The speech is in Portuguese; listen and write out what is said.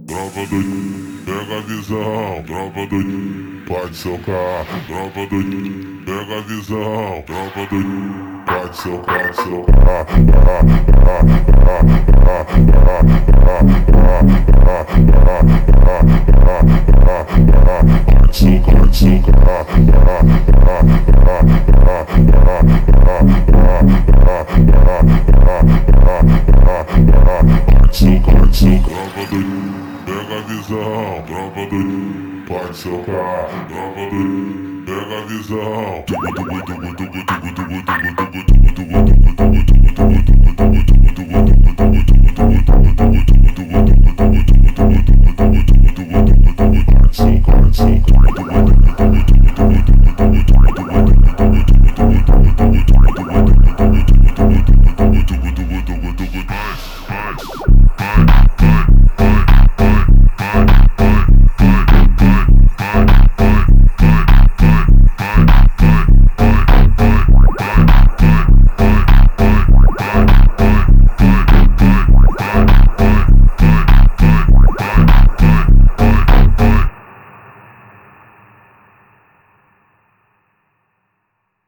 tropa doido, pega a visão, tropa doido, pode socar, tropa doido, pega a visão, tropa doido, pode socar, pode socar, pode socar, tropa doido, pega a visão, tropa doido, pode socar, tropa doido, pega a visão.